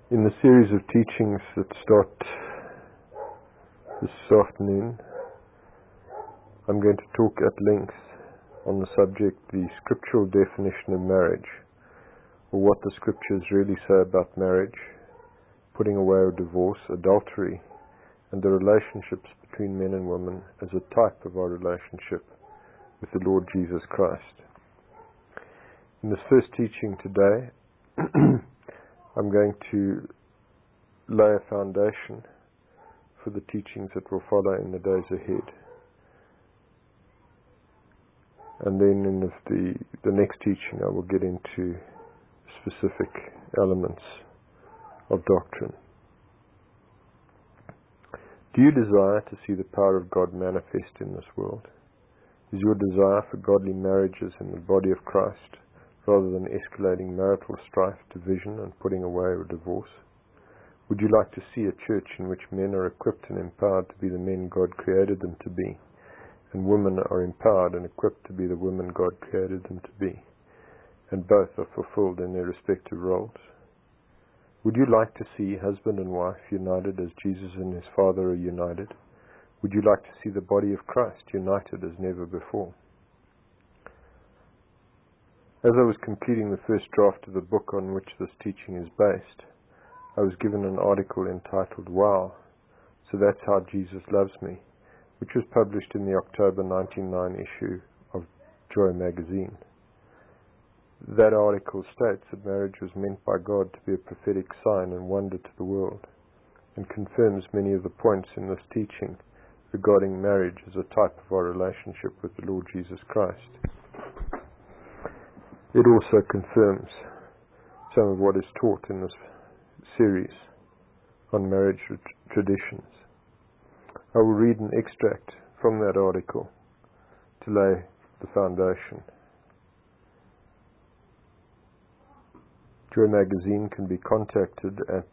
In the series of teachings that start this afternoon, I'm going to talk at length on the subject, the scriptural definition of marriage, or what the scriptures really say about marriage, putting away or divorce, adultery, and the relationships between men and women as a type of our relationship with the Lord Jesus Christ. In this first teaching today, I'm going to lay a foundation for the teachings that will follow in the days ahead. And then in the next teaching I will get into specific elements of doctrine. Do you desire to see the power of God manifest in this world? Is your desire for godly marriages in the body of Christ rather than escalating marital strife, division, and putting away or divorce? Would you like to see a church in which men are equipped and empowered to be the men God created them to be, and women are empowered and equipped to be the women God created them to be, and both are fulfilled in their respective roles? Would you like to see husband and wife united as Jesus and his Father are united? Would you like to see the body of Christ united as never before? As I was completing the first draft of the book on which this teaching is based, I was given an article entitled "Wow, So That's How Jesus Loves Me," which was published in the October 1999 issue of Joy magazine. That article states that marriage was meant by God to be a prophetic sign and wonder to the world, and confirms many of the points in this teaching regarding marriage as a type of our relationship with the Lord Jesus Christ. It also confirms some of what is taught in this series on marriage traditions. I will read an extract from that article to lay the foundation. Joy magazine can be contacted at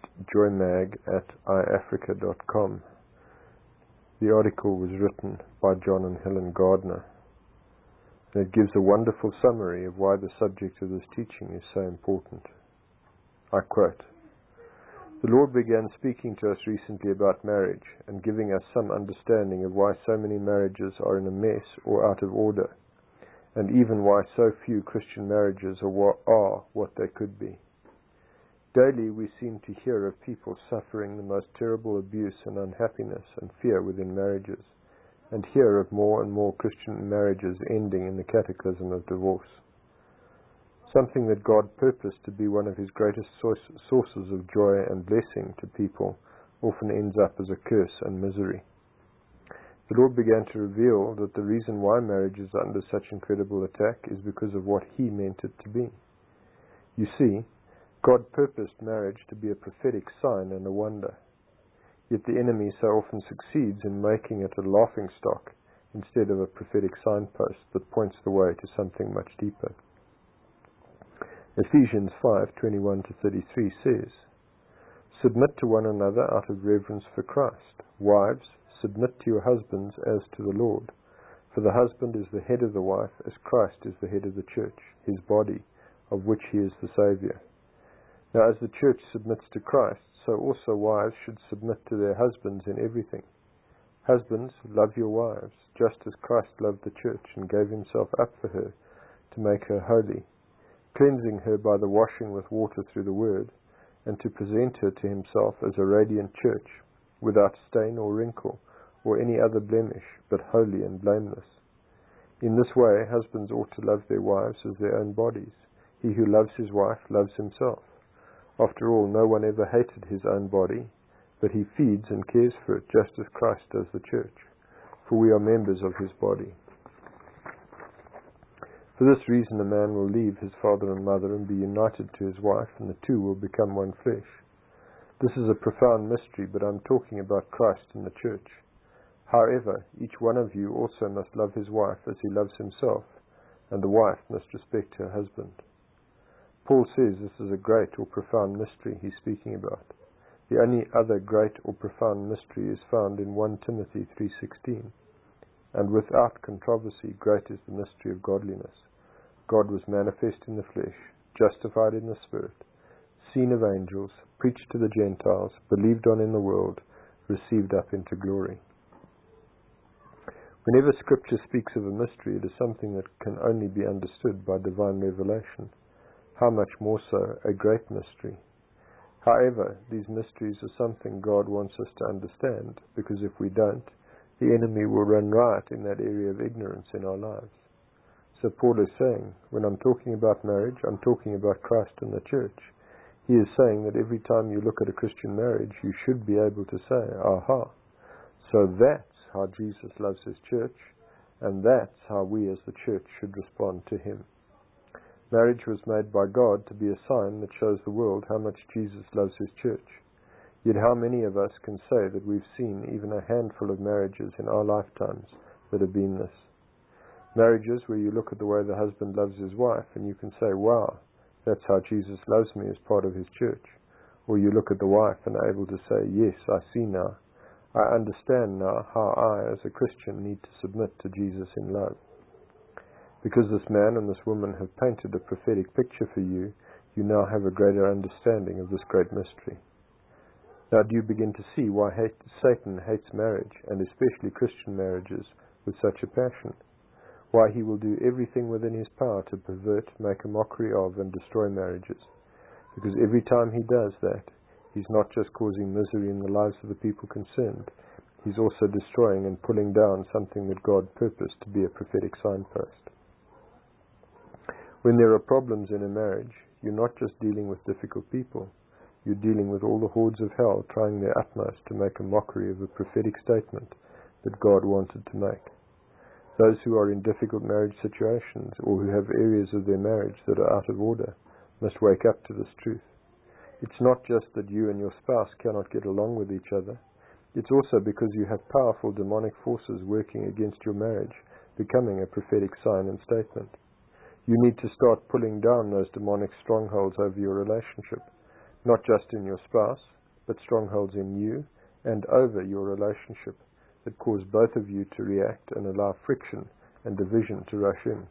joymag@iafrica.com. The article was written by John and Helen Gardner, and it gives a wonderful summary of why the subject of this teaching is so important. I quote, "The Lord began speaking to us recently about marriage and giving us some understanding of why so many marriages are in a mess or out of order, and even why so few Christian marriages are what they could be. Daily we seem to hear of people suffering the most terrible abuse and unhappiness and fear within marriages, and hear of more and more Christian marriages ending in the cataclysm of divorce. Something that God purposed to be one of his greatest sources of joy and blessing to people often ends up as a curse and misery. The Lord began to reveal that the reason why marriage is under such incredible attack is because of what he meant it to be. You see, God purposed marriage to be a prophetic sign and a wonder. Yet the enemy so often succeeds in making it a laughingstock instead of a prophetic signpost that points the way to something much deeper. Ephesians 5:21-33 says, "Submit to one another out of reverence for Christ. Wives, submit to your husbands as to the Lord. For the husband is the head of the wife, as Christ is the head of the church, his body, of which he is the Saviour. Now as the church submits to Christ, so also wives should submit to their husbands in everything. Husbands, love your wives, just as Christ loved the church and gave himself up for her to make her holy, cleansing her by the washing with water through the word, and to present her to himself as a radiant church, without stain or wrinkle, or any other blemish, but holy and blameless. In this way, husbands ought to love their wives as their own bodies. He who loves his wife loves himself. After all, no one ever hated his own body, but he feeds and cares for it, just as Christ does the church, for we are members of his body. For this reason a man will leave his father and mother and be united to his wife, and the two will become one flesh. This is a profound mystery, but I'm talking about Christ and the church. However, each one of you also must love his wife as he loves himself, and the wife must respect her husband." Paul says this is a great or profound mystery he's speaking about. The only other great or profound mystery is found in 1 Timothy 3:16. "And without controversy, great is the mystery of godliness. God was manifest in the flesh, justified in the Spirit, seen of angels, preached to the Gentiles, believed on in the world, received up into glory. Whenever Scripture speaks of a mystery, it is something that can only be understood by divine revelation. How much more so a great mystery? However, these mysteries are something God wants us to understand, because if we don't, the enemy will run riot in that area of ignorance in our lives. So Paul is saying, when I'm talking about marriage, I'm talking about Christ and the church. He is saying that every time you look at a Christian marriage, you should be able to say, aha, so that's how Jesus loves his church, and that's how we as the church should respond to him. Marriage was made by God to be a sign that shows the world how much Jesus loves his church. Yet how many of us can say that we've seen even a handful of marriages in our lifetimes that have been this? Marriages where you look at the way the husband loves his wife and you can say, wow, that's how Jesus loves me as part of his church. Or you look at the wife and are able to say, yes, I see now. I understand now how I, as a Christian, need to submit to Jesus in love. Because this man and this woman have painted a prophetic picture for you, you now have a greater understanding of this great mystery. Now do you begin to see why Satan hates marriage, and especially Christian marriages, with such a passion? Why he will do everything within his power to pervert, make a mockery of, and destroy marriages. Because every time he does that, he's not just causing misery in the lives of the people concerned, he's also destroying and pulling down something that God purposed to be a prophetic signpost. When there are problems in a marriage, you're not just dealing with difficult people, you're dealing with all the hordes of hell trying their utmost to make a mockery of a prophetic statement that God wanted to make. Those who are in difficult marriage situations, or who have areas of their marriage that are out of order, must wake up to this truth. It's not just that you and your spouse cannot get along with each other. It's also because you have powerful demonic forces working against your marriage, becoming a prophetic sign and statement. You need to start pulling down those demonic strongholds over your relationship, not just in your spouse, but strongholds in you and over your relationship that cause both of you to react and allow friction and division to rush in.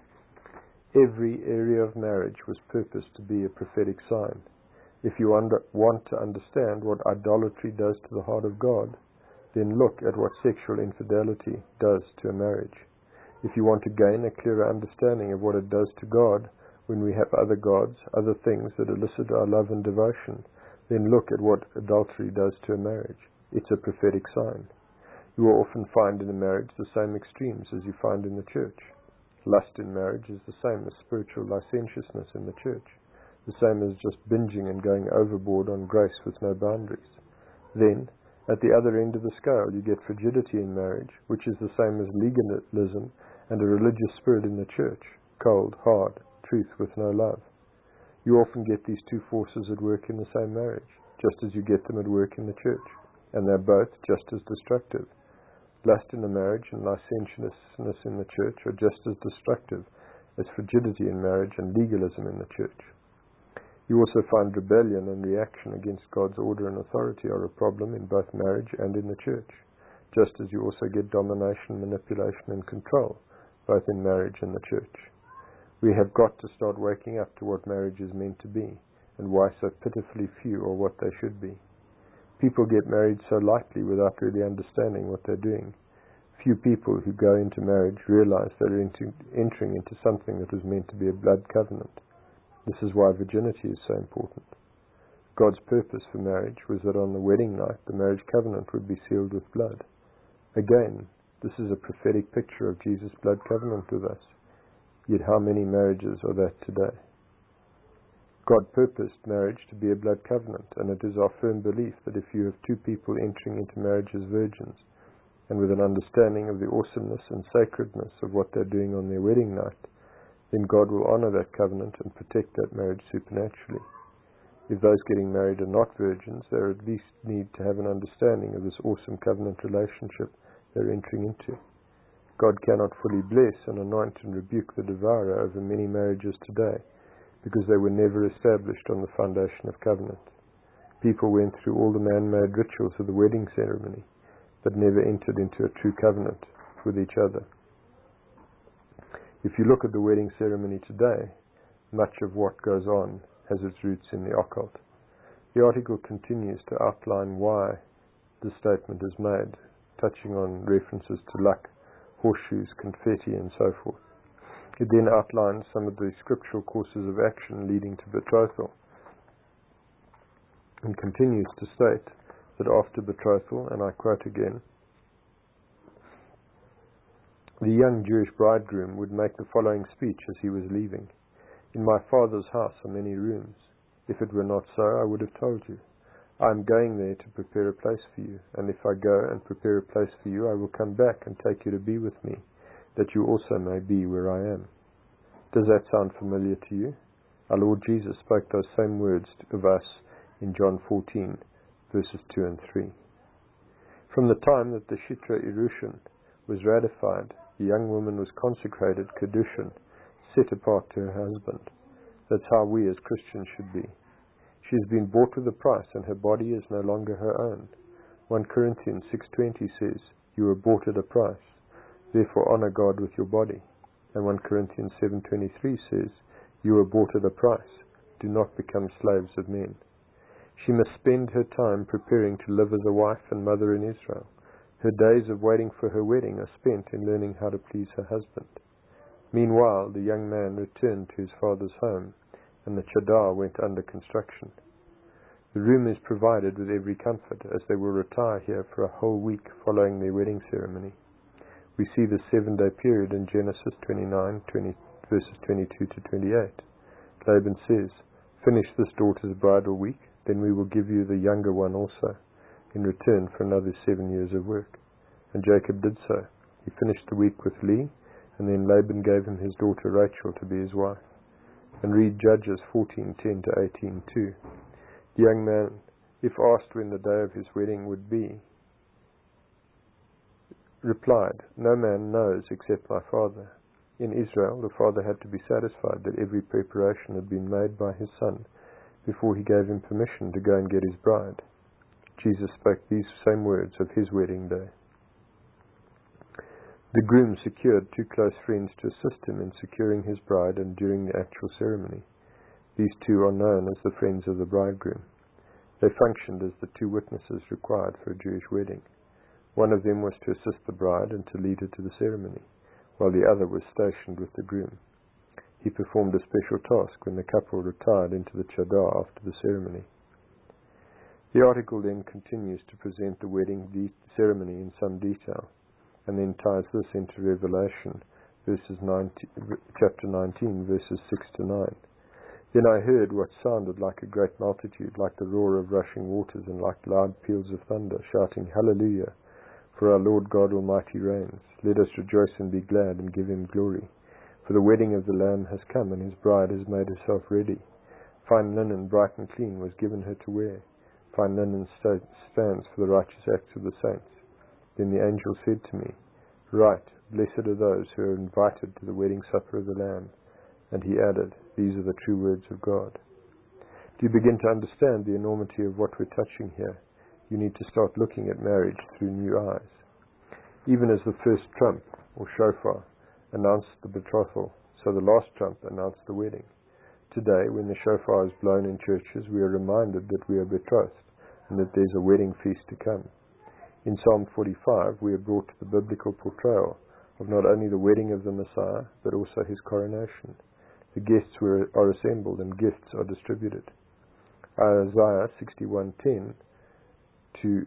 Every area of marriage was purposed to be a prophetic sign. If you want to understand what idolatry does to the heart of God, then look at what sexual infidelity does to a marriage. If you want to gain a clearer understanding of what it does to God when we have other gods, other things that elicit our love and devotion, then look at what adultery does to a marriage. It's a prophetic sign. You will often find in a marriage the same extremes as you find in the church. Lust in marriage is the same as spiritual licentiousness in the church, the same as just binging and going overboard on grace with no boundaries. Then, at the other end of the scale, you get frigidity in marriage, which is the same as legalism and a religious spirit in the church, cold, hard, truth with no love. You often get these two forces at work in the same marriage, just as you get them at work in the church, and they're both just as destructive. Lust in the marriage and licentiousness in the church are just as destructive as frigidity in marriage and legalism in the church. You also find rebellion and reaction against God's order and authority are a problem in both marriage and in the church, just as you also get domination, manipulation, and control, both in marriage and the church. We have got to start waking up to what marriage is meant to be, and why so pitifully few are what they should be. People get married so lightly without really understanding what they're doing. Few people who go into marriage realize they're entering into something that was meant to be a blood covenant. This is why virginity is so important. God's purpose for marriage was that on the wedding night the marriage covenant would be sealed with blood. Again, this is a prophetic picture of Jesus' blood covenant with us. Yet how many marriages are that today? God purposed marriage to be a blood covenant, and it is our firm belief that if you have two people entering into marriage as virgins, and with an understanding of the awesomeness and sacredness of what they're doing on their wedding night, then God will honor that covenant and protect that marriage supernaturally. If those getting married are not virgins, they at least need to have an understanding of this awesome covenant relationship they're entering into. God cannot fully bless and anoint and rebuke the devourer over many marriages today, because they were never established on the foundation of covenant. People went through all the man-made rituals of the wedding ceremony, but never entered into a true covenant with each other. If you look at the wedding ceremony today, much of what goes on has its roots in the occult. The article continues to outline why the statement is made, touching on references to luck, horseshoes, confetti, and so forth. It then outlines some of the scriptural courses of action leading to betrothal, and continues to state that after betrothal, and I quote again, the young Jewish bridegroom would make the following speech as he was leaving. "In my Father's house are many rooms. If it were not so, I would have told you. I am going there to prepare a place for you, and if I go and prepare a place for you, I will come back and take you to be with me, that you also may be where I am." Does that sound familiar to you? Our Lord Jesus spoke those same words of us in John 14, verses 2 and 3. From the time that the Shitra Irushan was ratified, the young woman was consecrated, Kedushin, set apart to her husband. That's how we as Christians should be. She has been bought with a price, and her body is no longer her own. 1 Corinthians 6:20 says, "You were bought at a price. Therefore honor God with your body." And 1 Corinthians 7:23 says, "You were bought at a price. Do not become slaves of men." She must spend her time preparing to live as a wife and mother in Israel. Her days of waiting for her wedding are spent in learning how to please her husband. Meanwhile, the young man returned to his father's home, and the chadar went under construction. The room is provided with every comfort, as they will retire here for a whole week following their wedding ceremony. We see the 7-day period in Genesis 29, verses 22 to 28. Laban says, "Finish this daughter's bridal week, then we will give you the younger one also, in return for another 7 years of work." And Jacob did so. He finished the week with Leah, and then Laban gave him his daughter Rachel to be his wife. And read Judges 14:10 to 18 too. The young man, if asked when the day of his wedding would be, replied, "No man knows except my father." In Israel, the father had to be satisfied that every preparation had been made by his son before he gave him permission to go and get his bride. Jesus spoke these same words of his wedding day. The groom secured 2 close friends to assist him in securing his bride and during the actual ceremony. These 2 are known as the friends of the bridegroom. They functioned as the 2 witnesses required for a Jewish wedding. One of them was to assist the bride and to lead her to the ceremony, while the other was stationed with the groom. He performed a special task when the couple retired into the chadar after the ceremony. The article then continues to present the wedding ceremony in some detail, and then ties this into Revelation, chapter 19, verses 6 to 9. "Then I heard what sounded like a great multitude, like the roar of rushing waters, and like loud peals of thunder, shouting, 'Hallelujah! For our Lord God Almighty reigns. Let us rejoice and be glad and give him glory. For the wedding of the Lamb has come, and his bride has made herself ready. Fine linen, bright and clean, was given her to wear. Fine linen stands for the righteous acts of the saints.' Then the angel said to me, 'Write, blessed are those who are invited to the wedding supper of the Lamb.' And he added, 'These are the true words of God.'" Do you begin to understand the enormity of what we're touching here? You need to start looking at marriage through new eyes. Even as the first trump, or shofar, announced the betrothal, so the last trump announced the wedding. Today, when the shofar is blown in churches, we are reminded that we are betrothed, and that there's a wedding feast to come. In Psalm 45, we are brought to the biblical portrayal of not only the wedding of the Messiah, but also his coronation. The guests are assembled, and gifts are distributed. Isaiah 61:10 to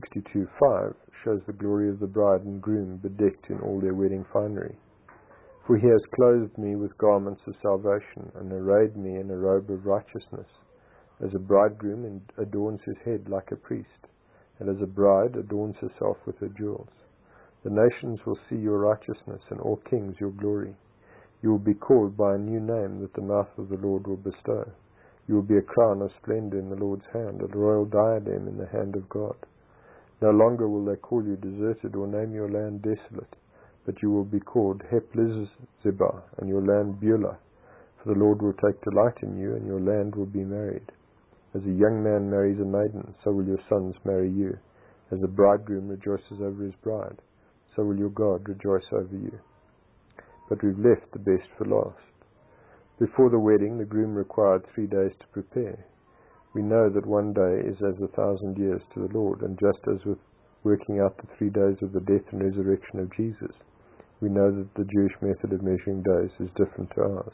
62:5 shows the glory of the bride and groom bedecked in all their wedding finery. "For he has clothed me with garments of salvation, and arrayed me in a robe of righteousness, as a bridegroom adorns his head like a priest, and as a bride adorns herself with her jewels. The nations will see your righteousness, and all kings your glory. You will be called by a new name that the mouth of the Lord will bestow. You will be a crown of splendor in the Lord's hand, a royal diadem in the hand of God. No longer will they call you deserted or name your land desolate, but you will be called Heplizibah, and your land Beulah. For the Lord will take delight in you, and your land will be married. As a young man marries a maiden, so will your sons marry you. As a bridegroom rejoices over his bride, so will your God rejoice over you." But we've left the best for last. Before the wedding, the groom required 3 days to prepare. We know that one day is as 1,000 years to the Lord, and just as with working out the 3 days of the death and resurrection of Jesus, we know that the Jewish method of measuring days is different to ours.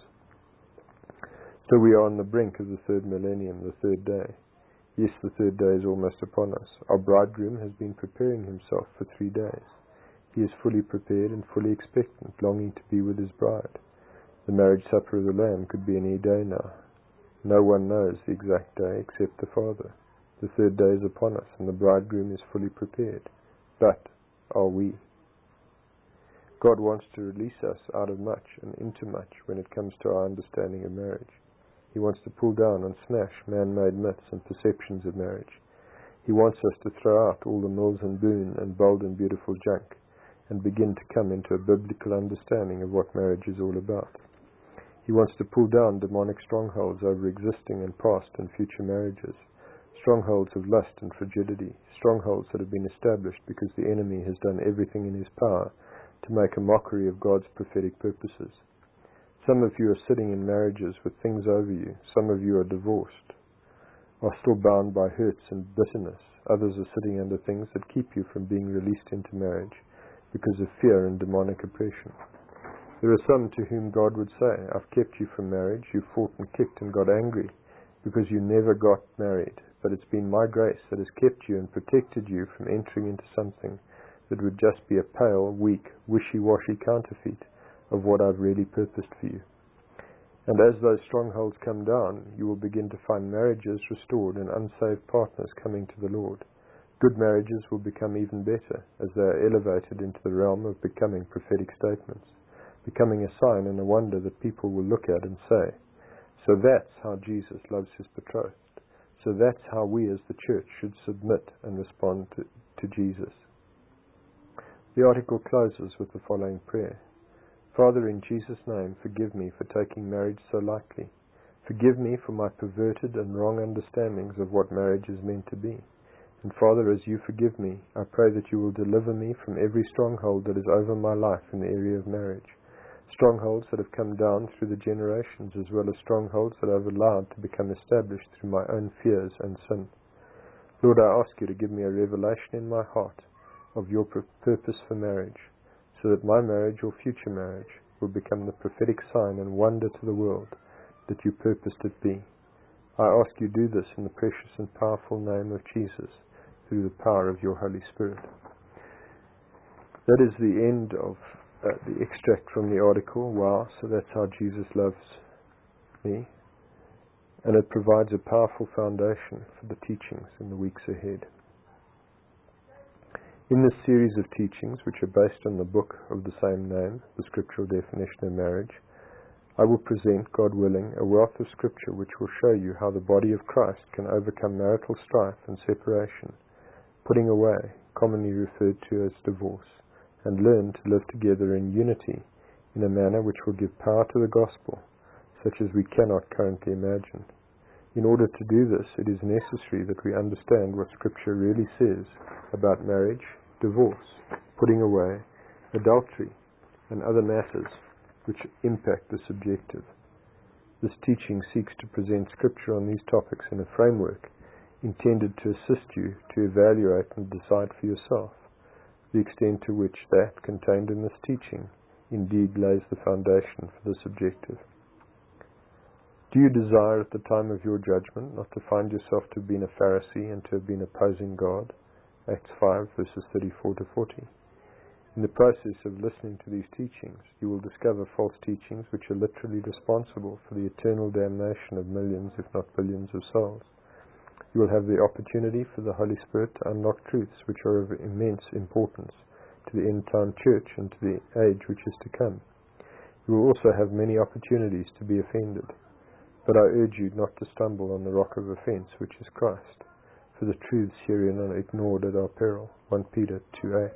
So we are on the brink of the 3rd millennium, the 3rd day. Yes, the 3rd day is almost upon us. Our bridegroom has been preparing himself for 3 days. He is fully prepared and fully expectant, longing to be with his bride. The marriage supper of the Lamb could be any day now. No one knows the exact day except the Father. The 3rd day is upon us, and the bridegroom is fully prepared. But are we? God wants to release us out of much and into much when it comes to our understanding of marriage. He wants to pull down and smash man-made myths and perceptions of marriage. He wants us to throw out all the mills and boon and bold and beautiful junk and begin to come into a biblical understanding of what marriage is all about. He wants to pull down demonic strongholds over existing and past and future marriages, strongholds of lust and frigidity, strongholds that have been established because the enemy has done everything in his power to make a mockery of God's prophetic purposes. Some of you are sitting in marriages with things over you. Some of you are divorced, are still bound by hurts and bitterness. Others are sitting under things that keep you from being released into marriage because of fear and demonic oppression. There are some to whom God would say, I've kept you from marriage. You fought and kicked and got angry because you never got married. But it's been my grace that has kept you and protected you from entering into something that would just be a pale, weak, wishy-washy counterfeit of what I've really purposed for you. And as those strongholds come down, you will begin to find marriages restored and unsaved partners coming to the Lord. Good marriages will become even better as they are elevated into the realm of becoming prophetic statements, becoming a sign and a wonder that people will look at and say, so that's how Jesus loves his betrothed. So that's how we as the church should submit and respond to Jesus. The article closes with the following prayer. Father, in Jesus' name, forgive me for taking marriage so lightly. Forgive me for my perverted and wrong understandings of what marriage is meant to be. And Father, as you forgive me, I pray that you will deliver me from every stronghold that is over my life in the area of marriage. Strongholds that have come down through the generations, as well as strongholds that I've allowed to become established through my own fears and sin. Lord, I ask you to give me a revelation in my heart of your purpose for marriage, so that my marriage or future marriage will become the prophetic sign and wonder to the world that you purposed it be. I ask you do this in the precious and powerful name of Jesus, through the power of your Holy Spirit. That is the end of the extract from the article. Wow, so that's how Jesus loves me. And it provides a powerful foundation for the teachings in the weeks ahead. In this series of teachings, which are based on the book of the same name, the scriptural definition of marriage, I will present, God willing, a wealth of scripture which will show you how the body of Christ can overcome marital strife and separation, putting away, commonly referred to as divorce, and learn to live together in unity in a manner which will give power to the gospel, such as we cannot currently imagine. In order to do this, it is necessary that we understand what Scripture really says about marriage, divorce, putting away, adultery, and other matters which impact the subjective. This teaching seeks to present Scripture on these topics in a framework intended to assist you to evaluate and decide for yourself the extent to which that contained in this teaching indeed lays the foundation for the subjective. Do you desire at the time of your judgment not to find yourself to have been a Pharisee and to have been opposing God? Acts 5 verses 34 to 40. In the process of listening to these teachings, you will discover false teachings which are literally responsible for the eternal damnation of millions, if not billions, of souls. You will have the opportunity for the Holy Spirit to unlock truths which are of immense importance to the end-time church and to the age which is to come. You will also have many opportunities to be offended. But I urge you not to stumble on the rock of offense, which is Christ, for the truths herein are ignored at our peril. 1 Peter 2:8.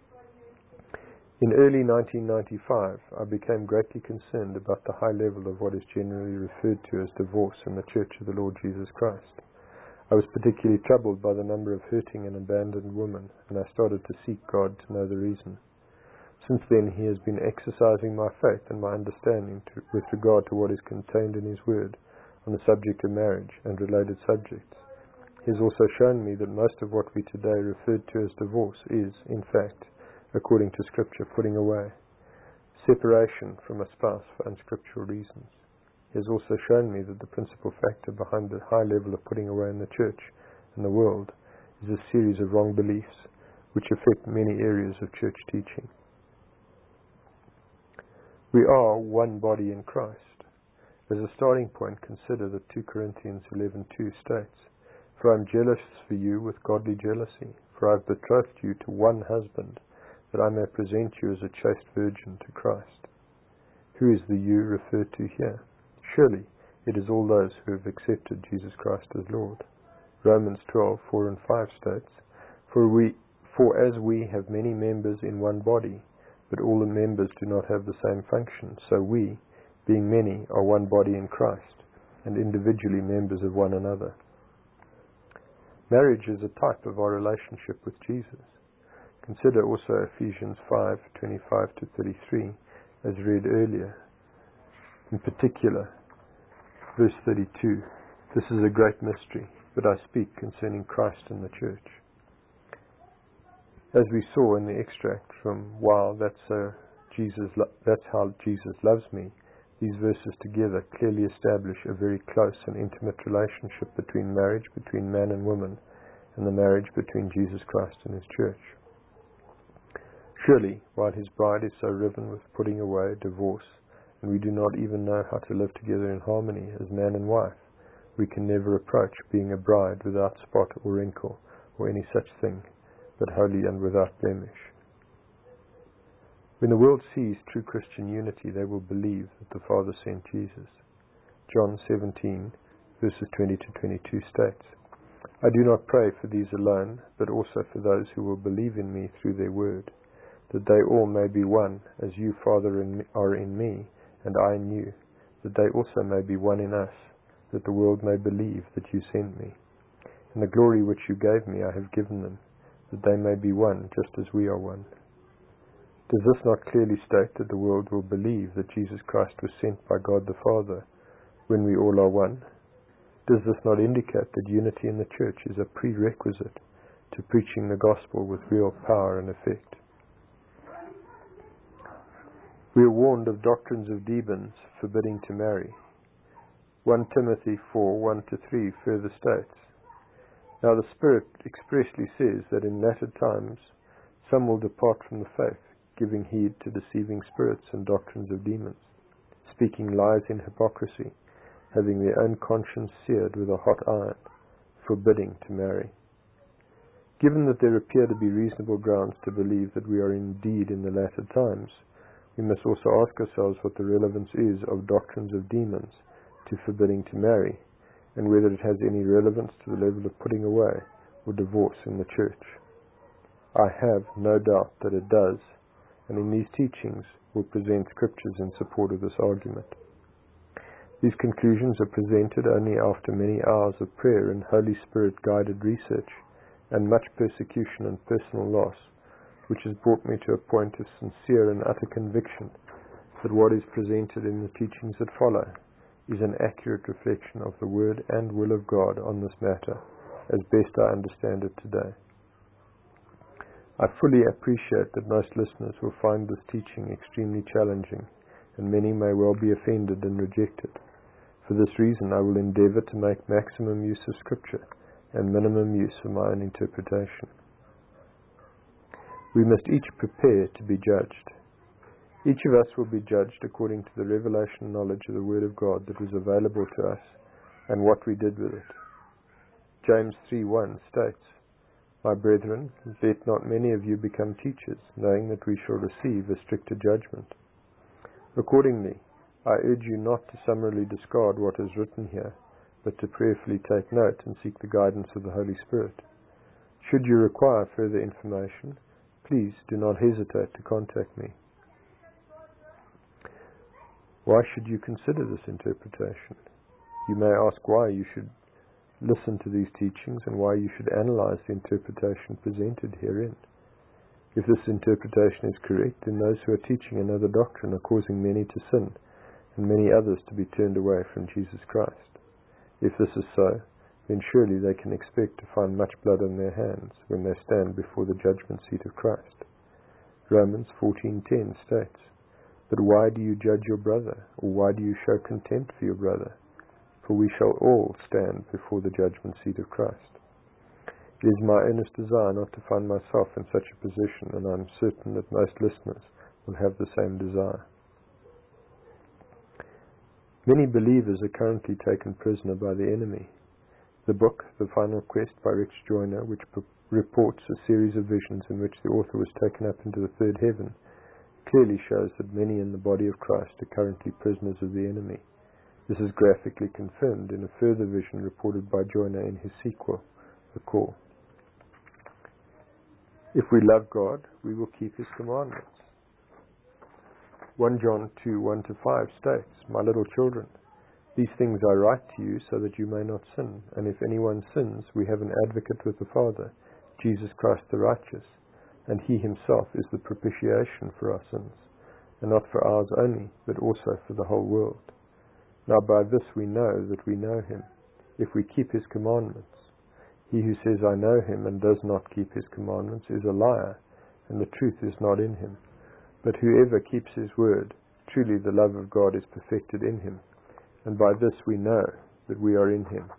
In early 1995, I became greatly concerned about the high level of what is generally referred to as divorce in the Church of the Lord Jesus Christ. I was particularly troubled by the number of hurting and abandoned women, and I started to seek God to know the reason. Since then, He has been exercising my faith and my understanding with regard to what is contained in His Word on the subject of marriage and related subjects. He has also shown me that most of what we today refer to as divorce is, in fact, according to Scripture, putting away, separation from a spouse for unscriptural reasons. He has also shown me that the principal factor behind the high level of putting away in the church and the world is a series of wrong beliefs which affect many areas of church teaching. We are one body in Christ. As a starting point, consider that 2 Corinthians 11:2 states, "For I am jealous for you with godly jealousy, for I have betrothed you to one husband, that I may present you as a chaste virgin to Christ." Who is the you referred to here? Surely it is all those who have accepted Jesus Christ as Lord. Romans 12:4 and 5 states, For as we have many members in one body, but all the members do not have the same function, so we, being many, are one body in Christ, and individually members of one another. Marriage is a type of our relationship with Jesus. Consider also Ephesians 5:25-33, as read earlier. In particular, verse 32, "This is a great mystery, but I speak concerning Christ and the church." As we saw in the extract from "Wow, that's how Jesus loves me," these verses together clearly establish a very close and intimate relationship between marriage between man and woman and the marriage between Jesus Christ and His church. Surely, while His bride is so riven with putting away, divorce, and we do not even know how to live together in harmony as man and wife, we can never approach being a bride without spot or wrinkle or any such thing, but holy and without blemish. When the world sees true Christian unity, they will believe that the Father sent Jesus. John 17, verses 20-22 states, "I do not pray for these alone, but also for those who will believe in me through their word, that they all may be one, as you, Father, are in me, and I in you, that they also may be one in us, that the world may believe that you sent me. And the glory which you gave me I have given them, that they may be one, just as we are one." Does this not clearly state that the world will believe that Jesus Christ was sent by God the Father when we all are one? Does this not indicate that unity in the church is a prerequisite to preaching the gospel with real power and effect? We are warned of doctrines of demons forbidding to marry. 1 Timothy 4:1-3 further states, "Now the Spirit expressly says that in latter times some will depart from the faith, giving heed to deceiving spirits and doctrines of demons, speaking lies in hypocrisy, having their own conscience seared with a hot iron, forbidding to marry." Given that there appear to be reasonable grounds to believe that we are indeed in the latter times, we must also ask ourselves what the relevance is of doctrines of demons to forbidding to marry, and whether it has any relevance to the level of putting away or divorce in the church. I have no doubt that it does, and in these teachings will present scriptures in support of this argument. These conclusions are presented only after many hours of prayer and Holy Spirit-guided research and much persecution and personal loss, which has brought me to a point of sincere and utter conviction that what is presented in the teachings that follow is an accurate reflection of the Word and will of God on this matter, as best I understand it today. I fully appreciate that most listeners will find this teaching extremely challenging, and many may well be offended and reject it. For this reason, I will endeavor to make maximum use of Scripture and minimum use of my own interpretation. We must each prepare to be judged. Each of us will be judged according to the revelation knowledge of the Word of God that was available to us and what we did with it. James 3:1 states, "My brethren, let not many of you become teachers, knowing that we shall receive a stricter judgment. Accordingly, I urge you not to summarily discard what is written here, but to prayerfully take note and seek the guidance of the Holy Spirit. Should you require further information, please do not hesitate to contact me." Why should you consider this interpretation? You may ask why you should listen to these teachings and why you should analyze the interpretation presented herein. If this interpretation is correct, then those who are teaching another doctrine are causing many to sin and many others to be turned away from Jesus Christ. If this is so, then surely they can expect to find much blood on their hands when they stand before the judgment seat of Christ. Romans 14:10 states, "But why do you judge your brother, or why do you show contempt for your brother? For we shall all stand before the judgment seat of Christ." It is my earnest desire not to find myself in such a position, and I am certain that most listeners will have the same desire. Many believers are currently taken prisoner by the enemy. The book, The Final Quest by Rex Joyner, which reports a series of visions in which the author was taken up into the third heaven, clearly shows that many in the body of Christ are currently prisoners of the enemy. This is graphically confirmed in a further vision reported by Joyner in his sequel, The Call. If we love God, we will keep His commandments. 1 John 2:1-5 states, "My little children, these things I write to you so that you may not sin. And if anyone sins, we have an advocate with the Father, Jesus Christ the righteous. And He Himself is the propitiation for our sins, and not for ours only, but also for the whole world. Now by this we know that we know Him, if we keep His commandments. He who says, 'I know Him,' and does not keep His commandments is a liar, and the truth is not in him. But whoever keeps His word, truly the love of God is perfected in him. And by this we know that we are in Him."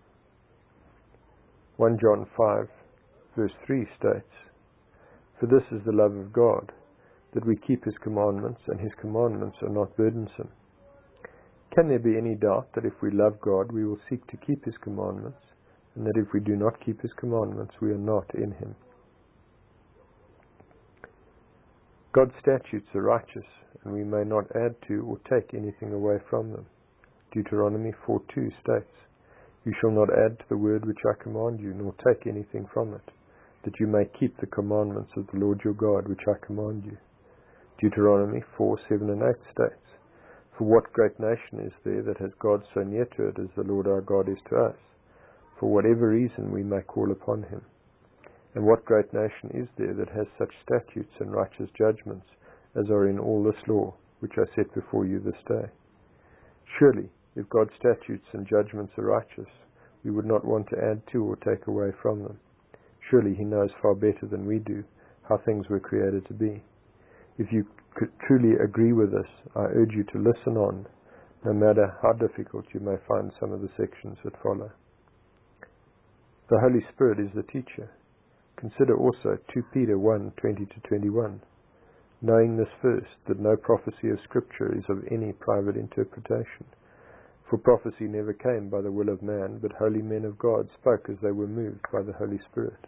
1 John 5:3 states, "For this is the love of God, that we keep His commandments, and His commandments are not burdensome." Can there be any doubt that if we love God, we will seek to keep His commandments, and that if we do not keep His commandments, we are not in Him? God's statutes are righteous, and we may not add to or take anything away from them. Deuteronomy 4:2 states, "You shall not add to the word which I command you, nor take anything from it, that you may keep the commandments of the Lord your God, which I command you." Deuteronomy 4:7-8 states, "For what great nation is there that has God so near to it as the Lord our God is to us? For whatever reason we may call upon Him. And what great nation is there that has such statutes and righteous judgments as are in all this law, which I set before you this day?" Surely, if God's statutes and judgments are righteous, we would not want to add to or take away from them. Surely He knows far better than we do how things were created to be. If you could truly agree with us, I urge you to listen on, no matter how difficult you may find some of the sections that follow. The Holy Spirit is the teacher. Consider also 2 Peter 1:20-21. "Knowing this first, that no prophecy of Scripture is of any private interpretation. For prophecy never came by the will of man, but holy men of God spoke as they were moved by the Holy Spirit."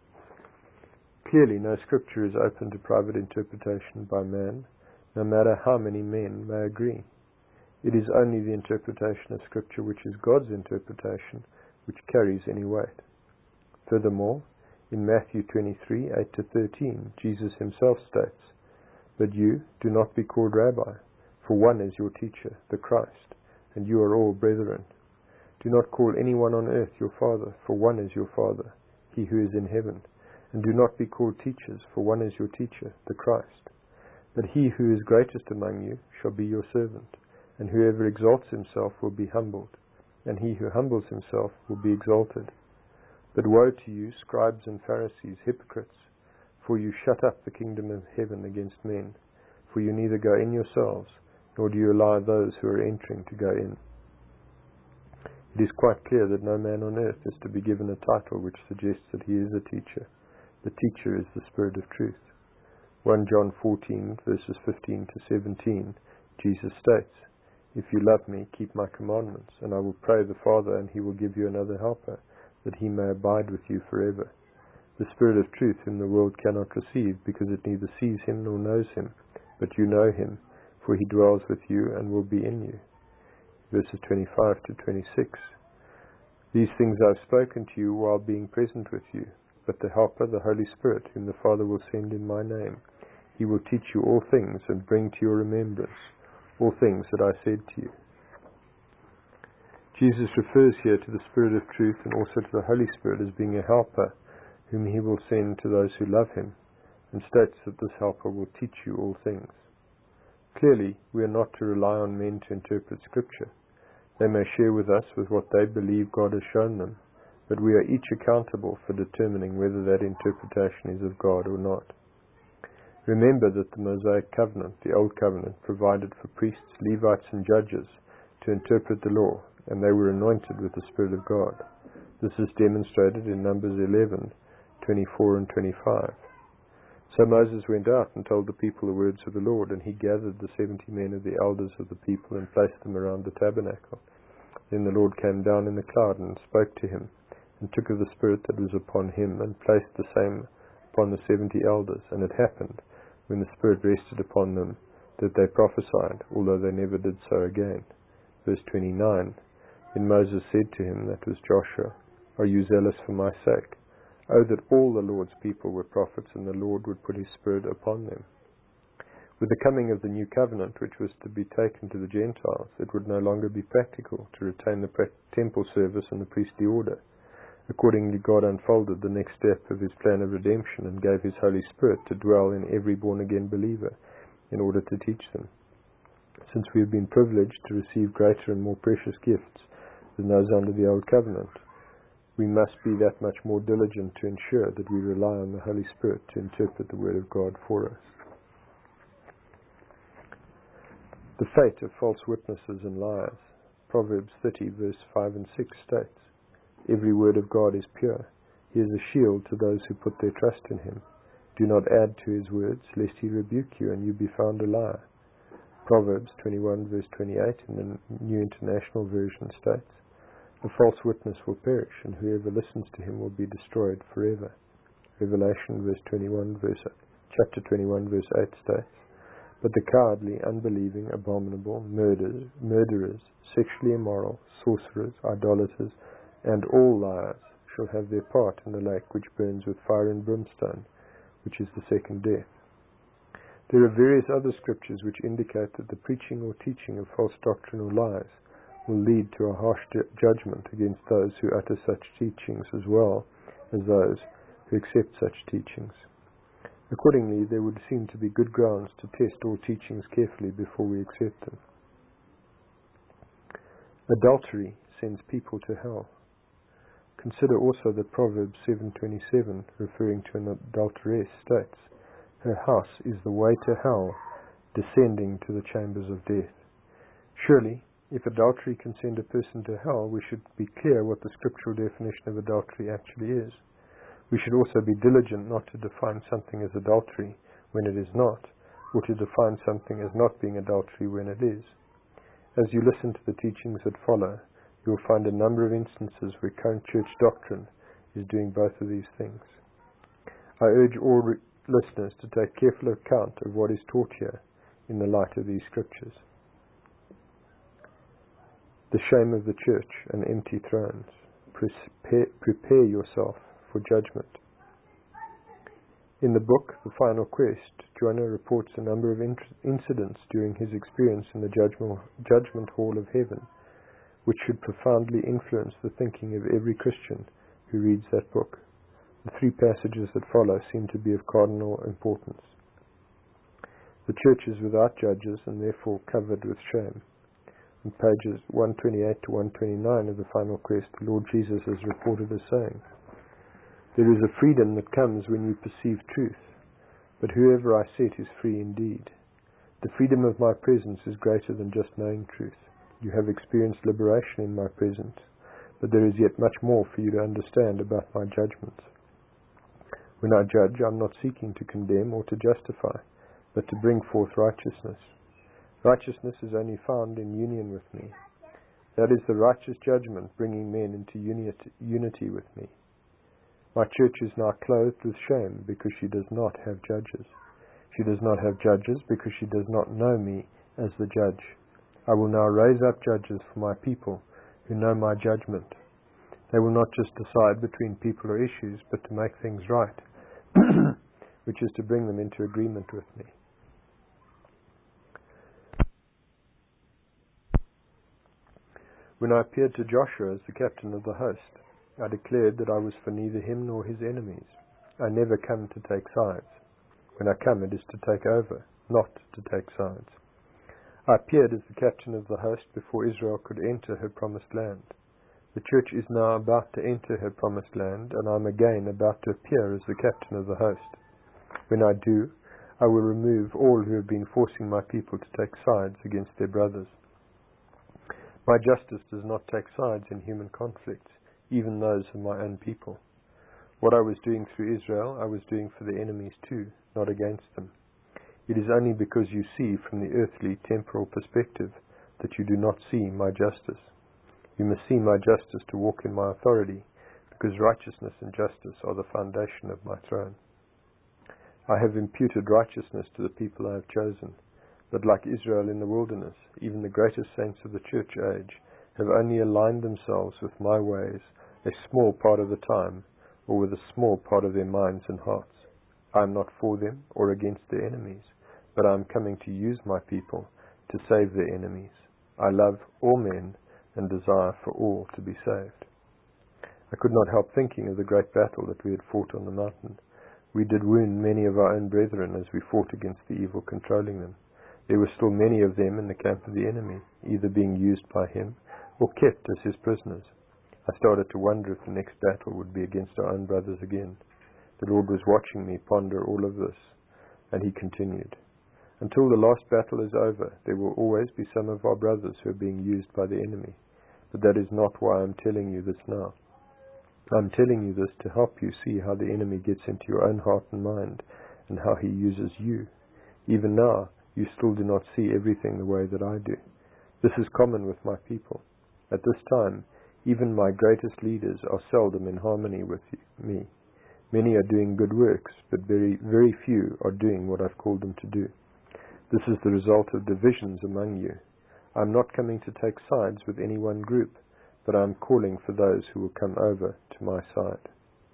Clearly, no Scripture is open to private interpretation by man, no matter how many men may agree. It is only the interpretation of Scripture, which is God's interpretation, which carries any weight. Furthermore, in Matthew 23:8-13, Jesus Himself states, "But you do not be called Rabbi, for one is your teacher, the Christ, and you are all brethren. Do not call anyone on earth your father, for one is your Father, He who is in heaven. And do not be called teachers, for one is your teacher, the Christ. But he who is greatest among you shall be your servant, and whoever exalts himself will be humbled, and he who humbles himself will be exalted. But woe to you, scribes and Pharisees, hypocrites, for you shut up the kingdom of heaven against men, for you neither go in yourselves, nor do you allow those who are entering to go in." It is quite clear that no man on earth is to be given a title which suggests that he is a teacher. The teacher is the Spirit of truth. 1 John 14:15-17, Jesus states, "If you love me, keep my commandments, and I will pray the Father, and He will give you another helper, that He may abide with you forever. The Spirit of truth whom the world cannot receive, because it neither sees Him nor knows Him, but you know Him, for He dwells with you and will be in you." Verses 25-26. "These things I have spoken to you while being present with you, but the Helper, the Holy Spirit, whom the Father will send in my name, He will teach you all things and bring to your remembrance all things that I said to you." Jesus refers here to the Spirit of truth and also to the Holy Spirit as being a helper whom He will send to those who love Him, and states that this helper will teach you all things. Clearly, we are not to rely on men to interpret Scripture. They may share with us with what they believe God has shown them, but we are each accountable for determining whether that interpretation is of God or not. Remember that the Mosaic covenant, the Old Covenant, provided for priests, Levites, and judges to interpret the law, and they were anointed with the Spirit of God. This is demonstrated in Numbers 11:24 and 25. So Moses went out and told the people the words of the Lord, and he gathered the 70 men of the elders of the people and placed them around the tabernacle. Then the Lord came down in the cloud and spoke to him, and took of the Spirit that was upon him, and placed the same upon the 70 elders. And it happened, when the Spirit rested upon them, that they prophesied, although they never did so again. Verse 29, Then Moses said to him, that was Joshua, Are you zealous for my sake? Oh, that all the Lord's people were prophets, and the Lord would put his Spirit upon them. With the coming of the new covenant, which was to be taken to the Gentiles, it would no longer be practical to retain the temple service and the priestly order. Accordingly, God unfolded the next step of his plan of redemption and gave his Holy Spirit to dwell in every born-again believer in order to teach them. Since we have been privileged to receive greater and more precious gifts than those under the Old Covenant, we must be that much more diligent to ensure that we rely on the Holy Spirit to interpret the Word of God for us. The fate of false witnesses and liars. Proverbs 30 verse 5 and 6 states, Every word of God is pure. He is a shield to those who put their trust in him. Do not add to his words, lest he rebuke you and you be found a liar. Proverbs 21 verse 28 in the New International Version states, A false witness will perish, and whoever listens to him will be destroyed forever. Revelation chapter 21 verse 8 states, But the cowardly, unbelieving, abominable, murderers, sexually immoral, sorcerers, idolaters, and all liars shall have their part in the lake which burns with fire and brimstone, which is the second death. There are various other scriptures which indicate that the preaching or teaching of false doctrine or lies will lead to a harsh judgment against those who utter such teachings as well as those who accept such teachings. Accordingly, there would seem to be good grounds to test all teachings carefully before we accept them. Adultery sends people to hell. Consider also that Proverbs 7:27, referring to an adulteress, states, Her house is the way to hell, descending to the chambers of death. Surely, if adultery can send a person to hell, we should be clear what the scriptural definition of adultery actually is. We should also be diligent not to define something as adultery when it is not, or to define something as not being adultery when it is. As you listen to the teachings that follow, you will find a number of instances where current church doctrine is doing both of these things. I urge all listeners to take careful account of what is taught here in the light of these scriptures. The shame of the church and empty thrones. Prepare yourself for judgment. In the book, The Final Quest, Jonah reports a number of incidents during his experience in the judgment hall of heaven, which should profoundly influence the thinking of every Christian who reads that book. The three passages that follow seem to be of cardinal importance. The church is without judges and therefore covered with shame. On pages 128 to 129 of The Final Quest, the Lord Jesus is reported as saying, There is a freedom that comes when you perceive truth, but whoever I set is free indeed. The freedom of my presence is greater than just knowing truth. You have experienced liberation in my presence, but there is yet much more for you to understand about my judgments. When I judge, I am not seeking to condemn or to justify, but to bring forth righteousness. Righteousness is only found in union with me. That is the righteous judgment, bringing men into unity with me. My church is now clothed with shame because she does not have judges. She does not have judges because she does not know me as the judge. I will now raise up judges for my people who know my judgment. They will not just decide between people or issues, but to make things right, which is to bring them into agreement with me. When I appeared to Joshua as the captain of the host, I declared that I was for neither him nor his enemies. I never come to take sides. When I come, it is to take over, not to take sides. I appeared as the captain of the host before Israel could enter her promised land. The church is now about to enter her promised land, and I am again about to appear as the captain of the host. When I do, I will remove all who have been forcing my people to take sides against their brothers. My justice does not take sides in human conflicts, even those of my own people. What I was doing through Israel, I was doing for the enemies too, not against them. It is only because you see from the earthly, temporal perspective that you do not see my justice. You must see my justice to walk in my authority, because righteousness and justice are the foundation of my throne. I have imputed righteousness to the people I have chosen, but like Israel in the wilderness, even the greatest saints of the church age have only aligned themselves with my ways a small part of the time, or with a small part of their minds and hearts. I am not for them or against their enemies, but I am coming to use my people to save their enemies. I love all men and desire for all to be saved. I could not help thinking of the great battle that we had fought on the mountain. We did wound many of our own brethren as we fought against the evil controlling them. There were still many of them in the camp of the enemy, either being used by him or kept as his prisoners. I started to wonder if the next battle would be against our own brothers again. The Lord was watching me ponder all of this, and he continued, "Until the last battle is over, there will always be some of our brothers who are being used by the enemy. But that is not why I am telling you this now. I am telling you this to help you see how the enemy gets into your own heart and mind, and how he uses you. Even now, you still do not see everything the way that I do. This is common with my people. At this time, even my greatest leaders are seldom in harmony with me. Many are doing good works, but very, very few are doing what I've called them to do. This is the result of divisions among you. I am not coming to take sides with any one group, but I am calling for those who will come over to my side."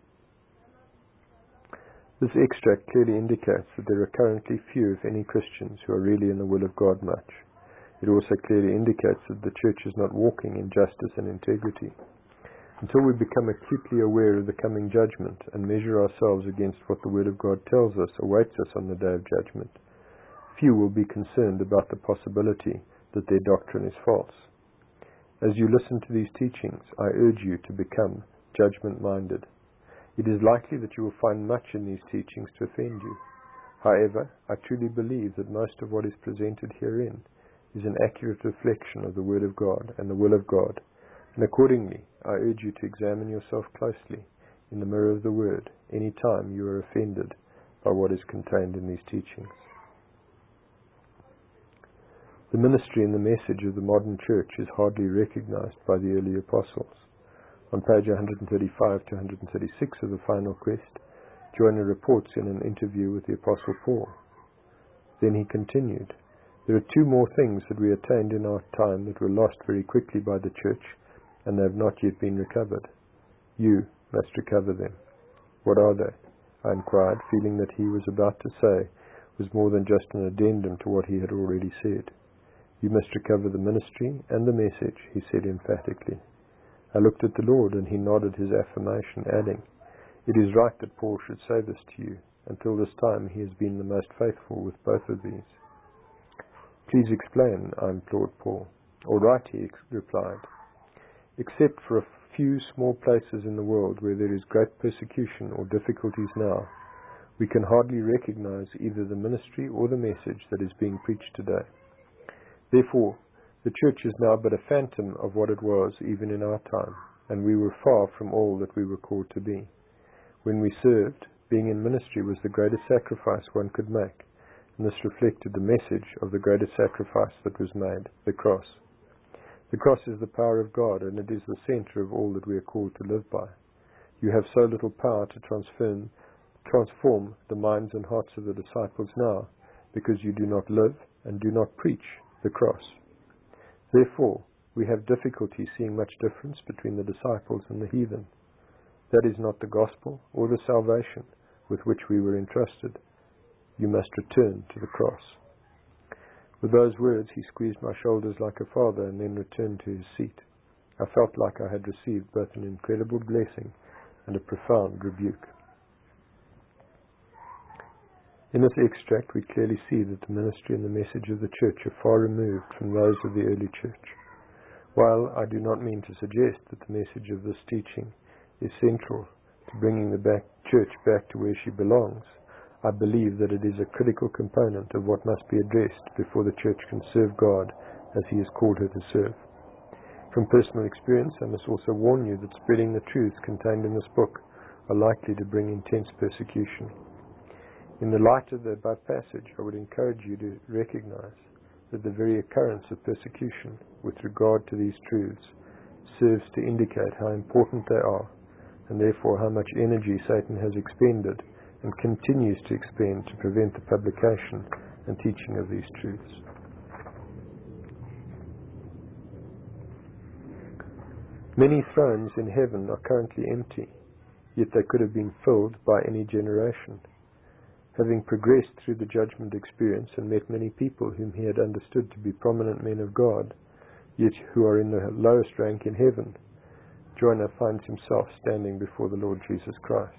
This extract clearly indicates that there are currently few, if any, Christians who are really in the will of God much. It also clearly indicates that the church is not walking in justice and integrity. Until we become acutely aware of the coming judgment and measure ourselves against what the Word of God tells us awaits us on the day of judgment, few will be concerned about the possibility that their doctrine is false. As you listen to these teachings, I urge you to become judgment-minded. It is likely that you will find much in these teachings to offend you. However, I truly believe that most of what is presented herein is an accurate reflection of the Word of God and the will of God, and accordingly, I urge you to examine yourself closely in the mirror of the Word any time you are offended by what is contained in these teachings. The ministry and the message of the modern church is hardly recognized by the early apostles. On page 135 to 136 of the Final Quest, Joyner reports in an interview with the Apostle Paul. Then he continued, "There are two more things that we attained in our time that were lost very quickly by the church, and they have not yet been recovered. You must recover them." "What are they?" I inquired, feeling that he was about to say was more than just an addendum to what he had already said. "You must recover the ministry and the message," he said emphatically. I looked at the Lord, and he nodded his affirmation, adding, "It is right that Paul should say this to you. Until this time he has been the most faithful with both of these." "Please explain," I implored Paul. "All right," he replied. "Except for a few small places in the world where there is great persecution or difficulties now, we can hardly recognize either the ministry or the message that is being preached today. Therefore, the church is now but a phantom of what it was even in our time, and we were far from all that we were called to be. When we served, being in ministry was the greatest sacrifice one could make, and this reflected the message of the greatest sacrifice that was made, the cross. The cross is the power of God, and it is the center of all that we are called to live by. You have so little power to transform the minds and hearts of the disciples now, because you do not live and do not preach the cross. Therefore, we have difficulty seeing much difference between the disciples and the heathen. That is not the gospel or the salvation with which we were entrusted. You must return to the cross." With those words, he squeezed my shoulders like a father and then returned to his seat. I felt like I had received both an incredible blessing and a profound rebuke. In this extract, we clearly see that the ministry and the message of the church are far removed from those of the early church. While I do not mean to suggest that the message of this teaching is central to bringing the church back to where she belongs, I believe that it is a critical component of what must be addressed before the church can serve God as He has called her to serve. From personal experience, I must also warn you that spreading the truths contained in this book are likely to bring intense persecution. In the light of the above passage, I would encourage you to recognize that the very occurrence of persecution with regard to these truths serves to indicate how important they are, and therefore how much energy Satan has expended and continues to expend to prevent the publication and teaching of these truths. Many thrones in heaven are currently empty, yet they could have been filled by any generation. Having progressed through the judgment experience and met many people whom he had understood to be prominent men of God, yet who are in the lowest rank in heaven, Joiner finds himself standing before the Lord Jesus Christ.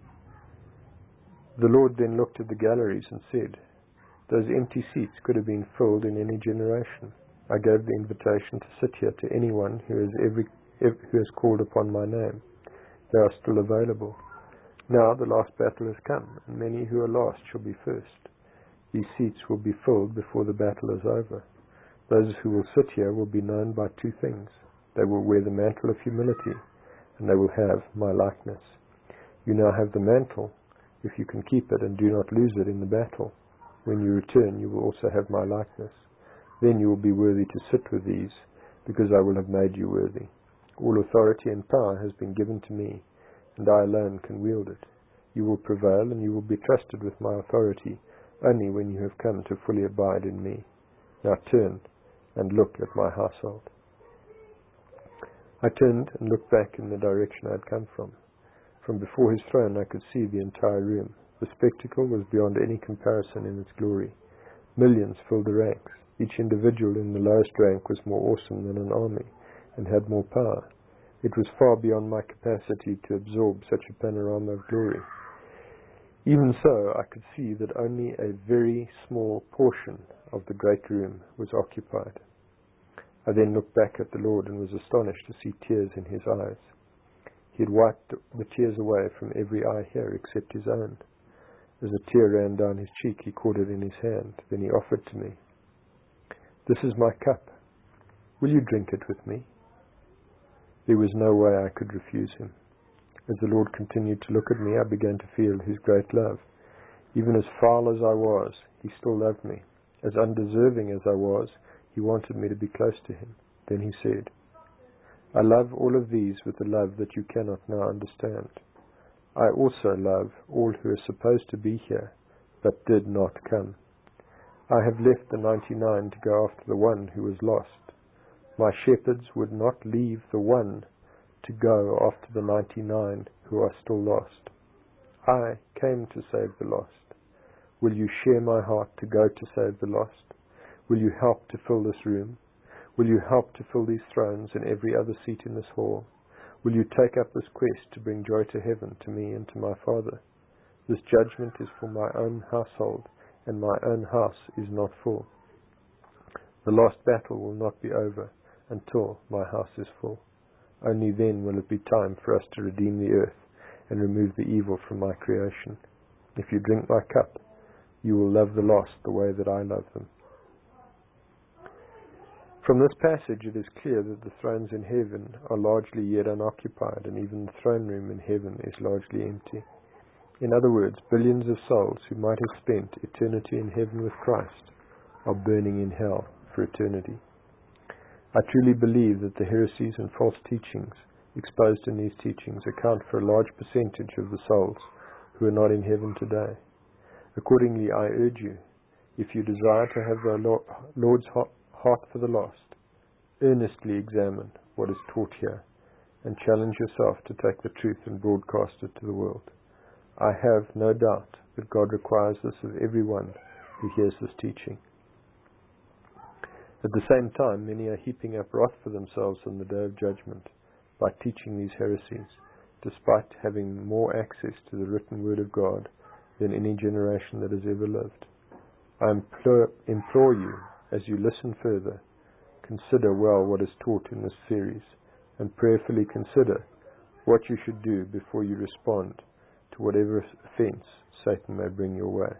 The Lord then looked at the galleries and said, "Those empty seats could have been filled in any generation. I gave the invitation to sit here to anyone who has called upon my name. They are still available. Now the last battle has come, and many who are last shall be first. These seats will be filled before the battle is over. Those who will sit here will be known by two things. They will wear the mantle of humility, and they will have my likeness. You now have the mantle, if you can keep it and do not lose it in the battle. When you return, you will also have my likeness. Then you will be worthy to sit with these, because I will have made you worthy. All authority and power has been given to me, and I alone can wield it. You will prevail, and you will be trusted with my authority only when you have come to fully abide in me. Now turn and look at my household." I turned and looked back in the direction I had come from. From before his throne I could see the entire room. The spectacle was beyond any comparison in its glory. Millions filled the ranks. Each individual in the lowest rank was more awesome than an army, and had more power. It was far beyond my capacity to absorb such a panorama of glory. Even so, I could see that only a very small portion of the great room was occupied. I then looked back at the Lord and was astonished to see tears in his eyes. He had wiped the tears away from every eye here except his own. As a tear ran down his cheek, he caught it in his hand. Then he offered to me, "This is my cup. Will you drink it with me?" There was no way I could refuse him. As the Lord continued to look at me, I began to feel his great love. Even as foul as I was, he still loved me. As undeserving as I was, he wanted me to be close to him. Then he said, "I love all of these with a love that you cannot now understand. I also love all who are supposed to be here, but did not come. I have left the 99 to go after the one who was lost. My shepherds would not leave the one to go after the 99 who are still lost. I came to save the lost. Will you share my heart to go to save the lost? Will you help to fill this room? Will you help to fill these thrones and every other seat in this hall? Will you take up this quest to bring joy to heaven, to me and to my Father? This judgment is for my own household, and my own house is not full. The last battle will not be over until my house is full. Only then will it be time for us to redeem the earth and remove the evil from my creation. If you drink my cup, you will love the lost the way that I love them." From this passage it is clear that the thrones in heaven are largely yet unoccupied, and even the throne room in heaven is largely empty. In other words, billions of souls who might have spent eternity in heaven with Christ are burning in hell for eternity. I truly believe that the heresies and false teachings exposed in these teachings account for a large percentage of the souls who are not in heaven today. Accordingly, I urge you, if you desire to have the Lord's heart for the lost, earnestly examine what is taught here and challenge yourself to take the truth and broadcast it to the world. I have no doubt that God requires this of everyone who hears this teaching. At the same time, many are heaping up wrath for themselves on the day of judgment by teaching these heresies, despite having more access to the written word of God than any generation that has ever lived. I implore you, as you listen further, consider well what is taught in this series, and prayerfully consider what you should do before you respond to whatever offense Satan may bring your way.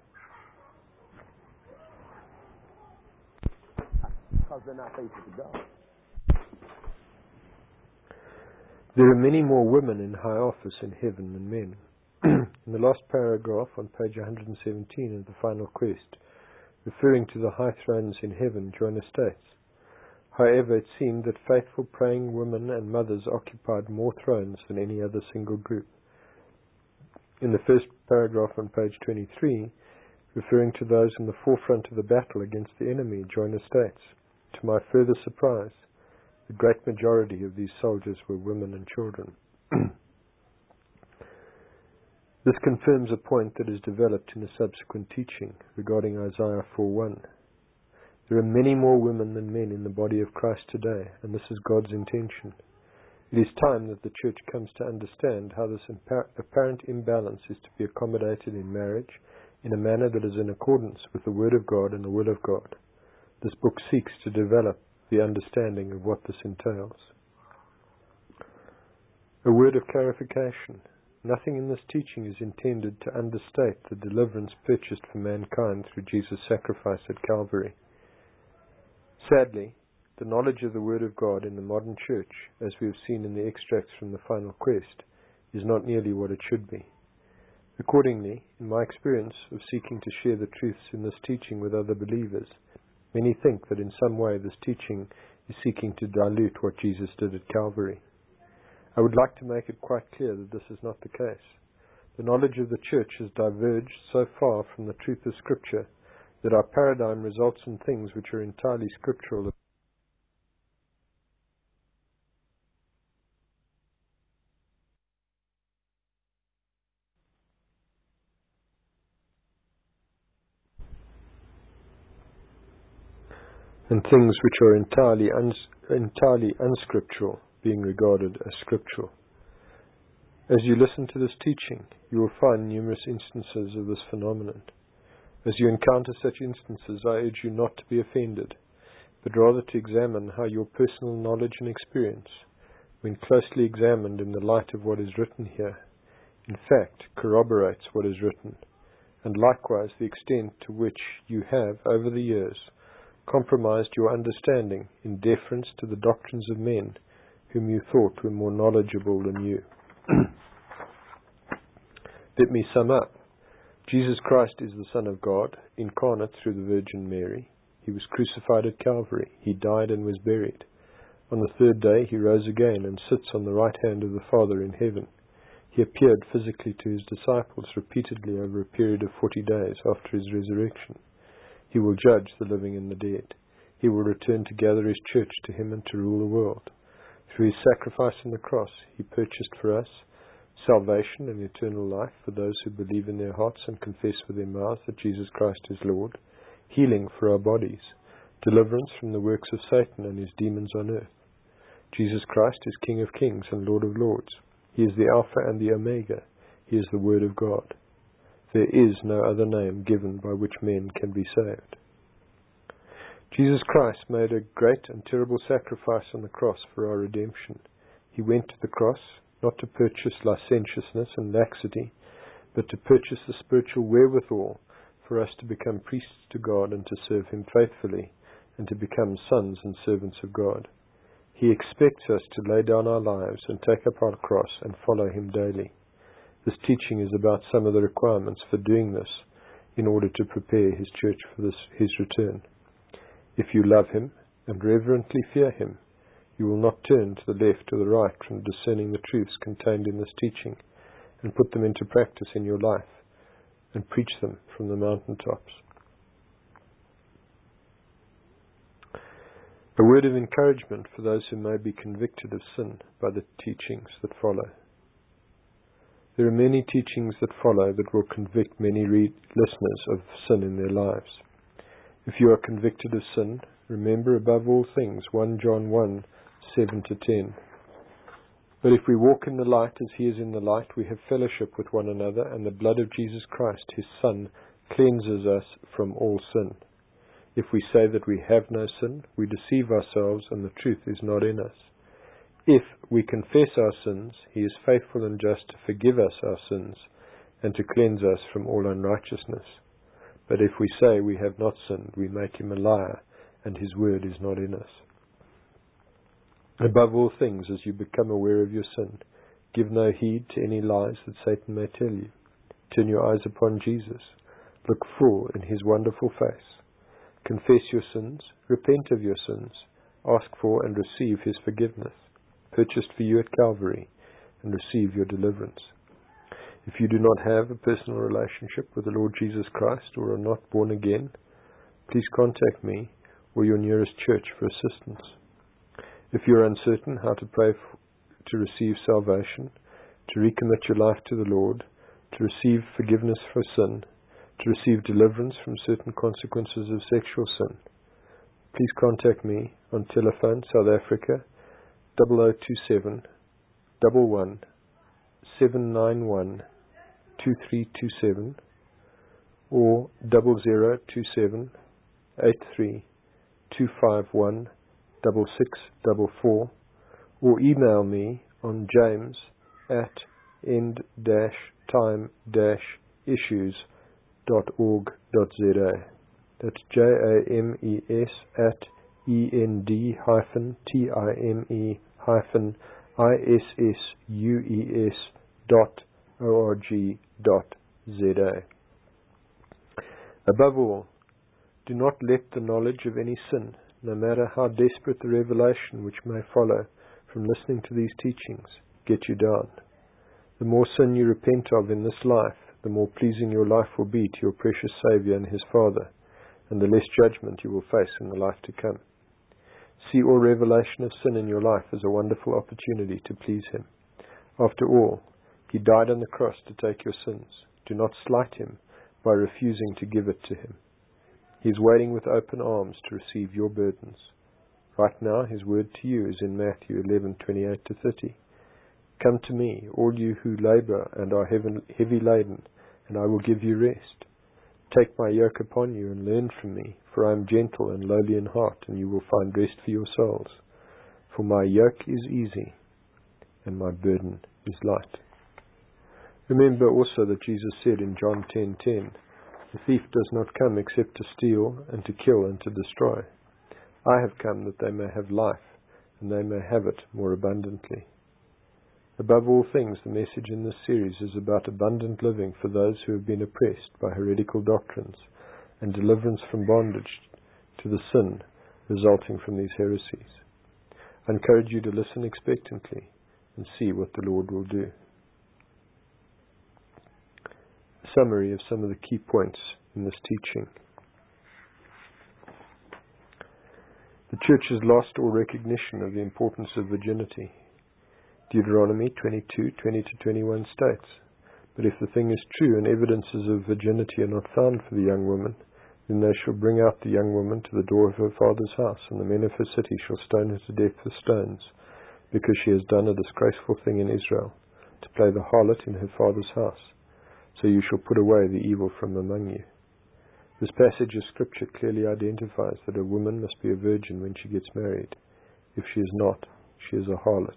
There are many more women in high office in heaven than men. In the last paragraph on page 117 of the final quest, referring to the high thrones in heaven, Joanna states, however, it seemed that faithful praying women and mothers occupied more thrones than any other single group. In the first paragraph on page 23, referring to those in the forefront of the battle against the enemy, Joanna states, to my further surprise, the great majority of these soldiers were women and children. This confirms a point that is developed in a subsequent teaching regarding Isaiah 4:1. There are many more women than men in the body of Christ today, and this is God's intention. It is time that the church comes to understand how this apparent imbalance is to be accommodated in marriage in a manner that is in accordance with the Word of God and the will of God. This book seeks to develop the understanding of what this entails. A word of clarification. Nothing in this teaching is intended to understate the deliverance purchased for mankind through Jesus' sacrifice at Calvary. Sadly, the knowledge of the Word of God in the modern church, as we have seen in the extracts from the final quest, is not nearly what it should be. Accordingly, in my experience of seeking to share the truths in this teaching with other believers, many think that in some way this teaching is seeking to dilute what Jesus did at Calvary. I would like to make it quite clear that this is not the case. The knowledge of the church has diverged so far from the truth of Scripture that our paradigm results in things which are entirely scriptural. And things which are entirely unscriptural being regarded as scriptural. As you listen to this teaching, you will find numerous instances of this phenomenon. As you encounter such instances, I urge you not to be offended, but rather to examine how your personal knowledge and experience, when closely examined in the light of what is written here, in fact corroborates what is written, and likewise the extent to which you have, over the years, compromised your understanding in deference to the doctrines of men whom you thought were more knowledgeable than you. Let me sum up. Jesus Christ is the Son of God, incarnate through the Virgin Mary. He was crucified at Calvary. He died and was buried. On the third day he rose again and sits on the right hand of the Father in heaven. He appeared physically to his disciples repeatedly over a period of 40 days after his resurrection. He will judge the living and the dead. He will return to gather his church to him and to rule the world. Through his sacrifice on the cross, he purchased for us salvation and eternal life for those who believe in their hearts and confess with their mouths that Jesus Christ is Lord, healing for our bodies, deliverance from the works of Satan and his demons on earth. Jesus Christ is King of kings and Lord of lords. He is the Alpha and the Omega. He is the Word of God. There is no other name given by which men can be saved. Jesus Christ made a great and terrible sacrifice on the cross for our redemption. He went to the cross not to purchase licentiousness and laxity, but to purchase the spiritual wherewithal for us to become priests to God and to serve him faithfully, and to become sons and servants of God. He expects us to lay down our lives and take up our cross and follow him daily. This teaching is about some of the requirements for doing this in order to prepare his church for his return. If you love him and reverently fear him, you will not turn to the left or the right from discerning the truths contained in this teaching and put them into practice in your life and preach them from the mountaintops. A word of encouragement for those who may be convicted of sin by the teachings that follow. There are many teachings that follow that will convict many listeners of sin in their lives. If you are convicted of sin, remember above all things 1 John 1, 7-10. But if we walk in the light as he is in the light, we have fellowship with one another, and the blood of Jesus Christ, his Son, cleanses us from all sin. If we say that we have no sin, we deceive ourselves, and the truth is not in us. If we confess our sins, he is faithful and just to forgive us our sins, and to cleanse us from all unrighteousness. But if we say we have not sinned, we make him a liar, and his word is not in us. Above all things, as you become aware of your sin, give no heed to any lies that Satan may tell you. Turn your eyes upon Jesus. Look full in his wonderful face. Confess your sins, repent of your sins, ask for and receive his forgiveness, purchased for you at Calvary, and receive your deliverance. If you do not have a personal relationship with the Lord Jesus Christ or are not born again, please contact me or your nearest church for assistance. If you are uncertain how to pray to receive salvation, to recommit your life to the Lord, to receive forgiveness for sin, to receive deliverance from certain consequences of sexual sin, please contact me on telephone South Africa 0027 11 791 2327 or 0027 83 251 6644, or email me on james@end-time-issues.org.za. That's JAMES@END-TIMESSUES.org.za. Above all, do not let the knowledge of any sin, no matter how desperate the revelation which may follow from listening to these teachings, get you down. The more sin you repent of in this life, the more pleasing your life will be to your precious Saviour and his Father, and the less judgment you will face in the life to come. See all revelation of sin in your life as a wonderful opportunity to please him. After all, he died on the cross to take your sins. Do not slight him by refusing to give it to him. He is waiting with open arms to receive your burdens. Right now, his word to you is in Matthew 11:28-30. Come to me, all you who labor and are heavy laden, and I will give you rest. Take my yoke upon you and learn from me, for I am gentle and lowly in heart, and you will find rest for your souls. For my yoke is easy, and my burden is light. Remember also that Jesus said in John 10:10, the thief does not come except to steal and to kill and to destroy. I have come that they may have life, and they may have it more abundantly. Above all things, the message in this series is about abundant living for those who have been oppressed by heretical doctrines, and deliverance from bondage to the sin resulting from these heresies. I encourage you to listen expectantly and see what the Lord will do. Summary of some of the key points in this teaching. The church has lost all recognition of the importance of virginity. Deuteronomy 22:20-21 states, but if the thing is true and evidences of virginity are not found for the young woman, then they shall bring out the young woman to the door of her father's house, and the men of her city shall stone her to death with stones, because she has done a disgraceful thing in Israel, to play the harlot in her father's house. So you shall put away the evil from among you. This passage of Scripture clearly identifies that a woman must be a virgin when she gets married. If she is not, she is a harlot.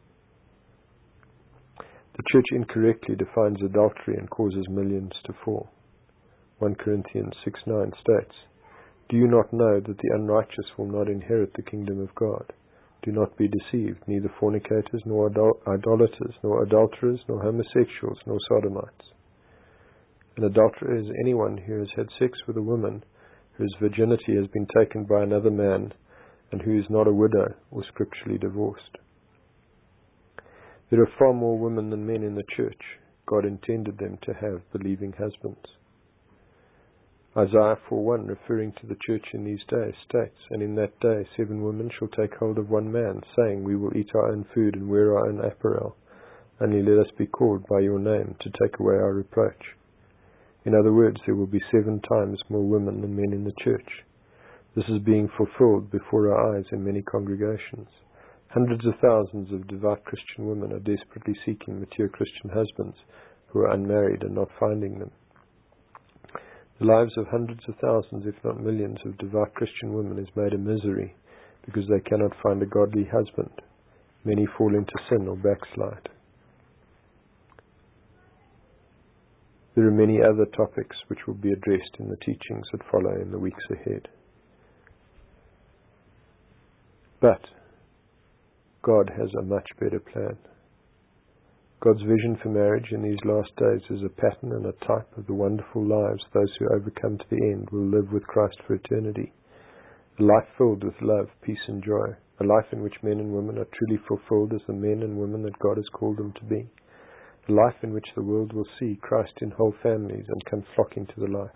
The church incorrectly defines adultery and causes millions to fall. 1 Corinthians 6:9 states, Do you not know that the unrighteous will not inherit the kingdom of God? Do not be deceived, neither fornicators, nor idolaters, nor adulterers, nor homosexuals, nor sodomites. An adulterer is anyone who has had sex with a woman whose virginity has been taken by another man and who is not a widow or scripturally divorced. There are far more women than men in the church. God intended them to have believing husbands. Isaiah 4:1, referring to the church in these days, states, And in that day 7 women shall take hold of one man, saying, We will eat our own food and wear our own apparel. Only let us be called by your name to take away our reproach. In other words, there will be 7 times more women than men in the church. This is being fulfilled before our eyes in many congregations. Hundreds of thousands of devout Christian women are desperately seeking mature Christian husbands who are unmarried and not finding them. The lives of hundreds of thousands, if not millions, of devout Christian women is made a misery because they cannot find a godly husband. Many fall into sin or backslide. There are many other topics which will be addressed in the teachings that follow in the weeks ahead. But God has a much better plan. God's vision for marriage in these last days is a pattern and a type of the wonderful lives those who overcome to the end will live with Christ for eternity. A life filled with love, peace and joy. A life in which men and women are truly fulfilled as the men and women that God has called them to be. A life in which the world will see Christ in whole families and come flocking to the light.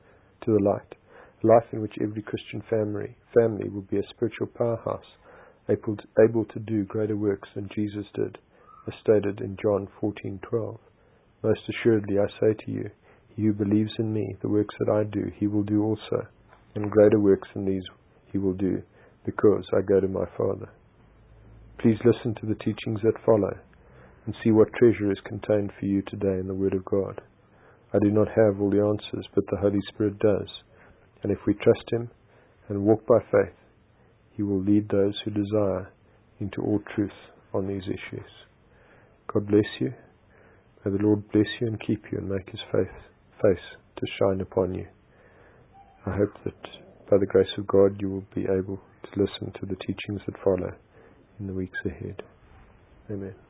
A life in which every Christian family will be a spiritual powerhouse, able to do greater works than Jesus did, as stated in John 14:12. Most assuredly I say to you, he who believes in me, the works that I do, he will do also, and greater works than these he will do, because I go to my Father. Please listen to the teachings that follow, and see what treasure is contained for you today in the Word of God. I do not have all the answers, but the Holy Spirit does, and if we trust Him and walk by faith, He will lead those who desire into all truth on these issues. God bless you. May the Lord bless you and keep you and make His face to shine upon you. I hope that by the grace of God you will be able to listen to the teachings that follow in the weeks ahead. Amen.